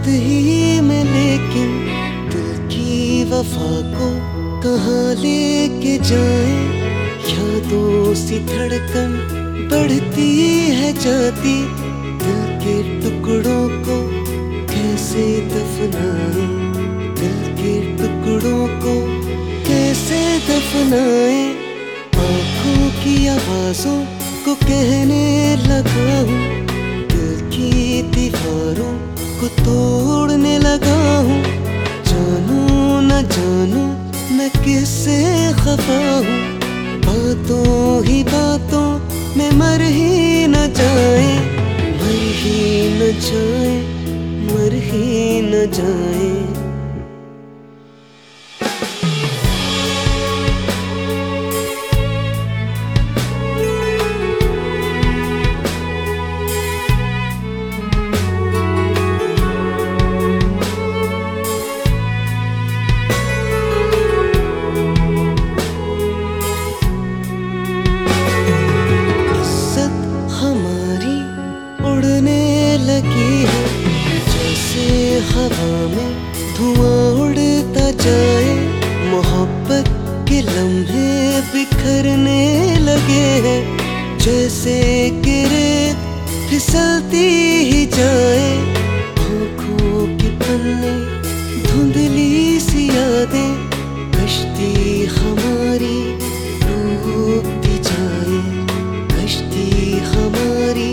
वक्त ही में, लेकिन दिल की वफा को कहाँ लेके जाए। यादों सी धड़कन बढ़ती है जाती, दिल के टुकड़ों को कैसे दफनाए, दिल के टुकड़ों को कैसे दफनाए। आँखों की आवाज़ों को कहने लगा हूँ, दिल की दीवारों को तोड़ने लगा हूँ। जानू न जानू मैं किससे खफा हूँ, बातों ही बातों में मर ही न जाए, मर ही न जाए, मर ही न जाए। लगी है जैसे हवा में धुआं उड़ता जाए, मोहब्बत के लम्हे बिखरने लगे हैं, जैसे कि रेत फिसलती ही जाए। आँखों की पन्ने धुंधली सी यादें, कश्ती हमारी डूबती जाए, कश्ती हमारी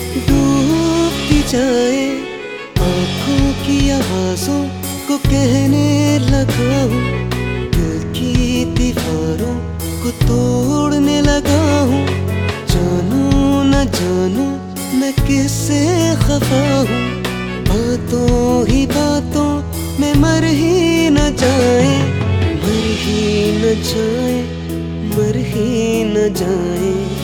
जाए। आँखों की आवाज़ों को कहने लगा हूँ, दिल की दीवारों को तोड़ने लगा हूँ। जानू न जानू मैं किससे खफा हूँ, बातों ही बातों में मर ही न जाए, मर ही न जाए, मर ही न जाए।